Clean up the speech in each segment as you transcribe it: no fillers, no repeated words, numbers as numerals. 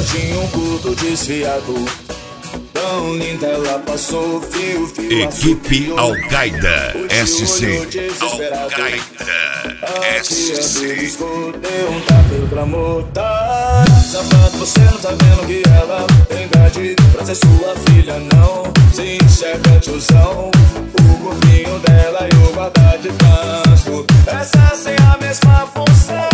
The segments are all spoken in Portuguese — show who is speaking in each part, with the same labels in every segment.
Speaker 1: tinha um curto desfiado. Tão linda ela passou, fio.
Speaker 2: Equipe Al-Qaeda SC. Al-Qaeda SC.
Speaker 1: Deu um tapa pra mortar. Safado, você não tá vendo que ela tem idade pra ser sua filha, não. Se enxerga, tiozão, o corpinho dela e o guarda de trânsito. Essa sem a mesma função.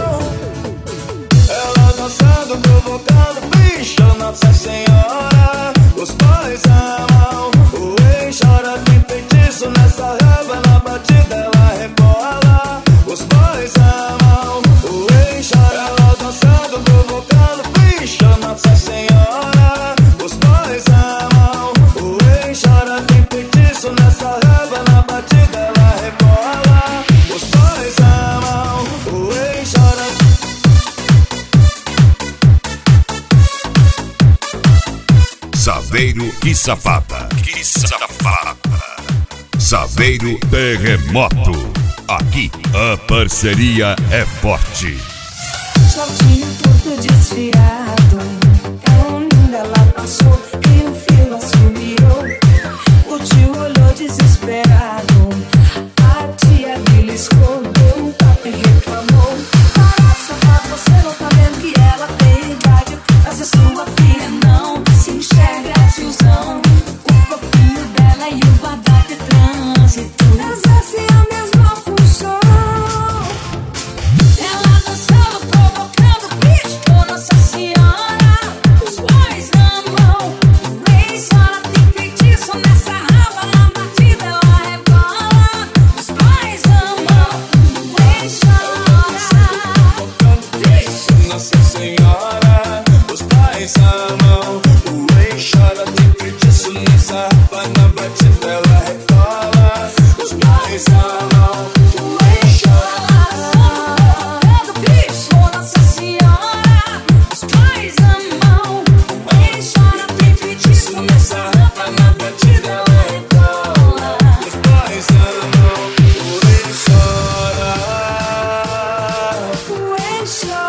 Speaker 1: Ela dançando, provocando, bicho, Nossa Senhora. Os pais amam, o ex chora, tem feitiço nessa raba, na batida ela rebola. Os pais amam, o ex chora, ela dançando, provocando, bicho, Nossa Senhora. Os pais amam, o ex chora, tem feitiço nessa raba, na batida ela rebola. Os pais amam, o ex chora.
Speaker 2: Saveiro e Safada. Saveiro Terremoto. Aqui a parceria é forte.
Speaker 3: Shortinho todo desfiado, tão linda ela passou e o fio assumiu. O tio olhou desesperado, a tia beliscou, deu um tapa e reclamou. Para, safado, você não tá vendo que ela tem idade pra ser sua filha, não. Se enxerga, tiozão, o corpinho dela e o guarda de trânsito exercem a mesma função. Ela dançando, provocando, bicho, Nossa Senhora. Os boys amam, o ex chora, tem feitiço nessa raba, na batida ela rebola. Os boys amam, o ex chora,
Speaker 1: Bicho, Nossa Senhora. Os pais amam, o ex chora, tem feitiço nessa raba, na batida ela rebola. Os pais amam, o ex chora.
Speaker 3: provocando, bicho, Nossa Senhora. Os pais amam, o ex chora, tem feitiço nessa raba, na batida ela rebola.
Speaker 1: Os pais amam, o ex chora.
Speaker 3: O ex chora.